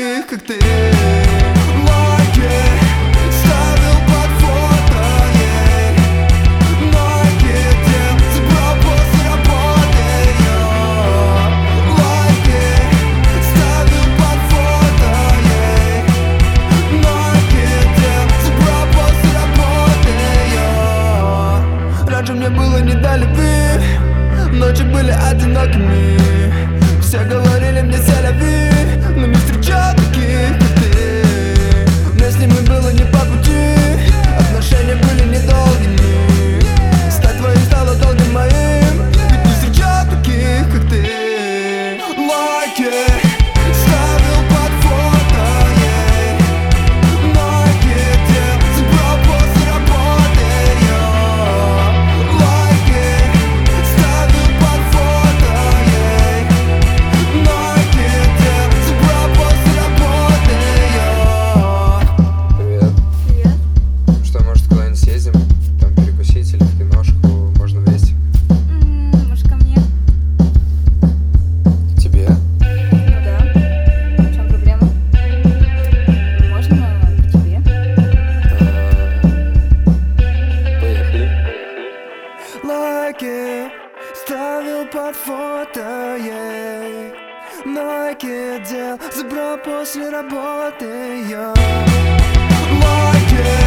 таких, как ты. Лайки ставил под фото ей, накидел, забрал после работы ее. Лайки ставил под фото ей, накидел, забрал после работы ее. Раньше мне было не до любви, ночи были одинокими. Все говорили мне селяви, но не встречал таких, как ты. Мне с ними было не по пути, отношения были недолгими. Стать твоим стало долгим моим, ведь не встречал таких, как ты. Лайки ставил под фото ей, накидел, забрал после работы ее. Лайки ставил под фото ей, накидел, забрал после работы ее. Привет. Привет. Что, может, куда-нибудь съездим? Там перекусить или в киношку? Можно вместе. Может, ко мне? К тебе? Ну да. В чем проблема? Можно к тебе? Поехали. Лайки ставил под фото ей, накидел, забрал после работы ее. Лайки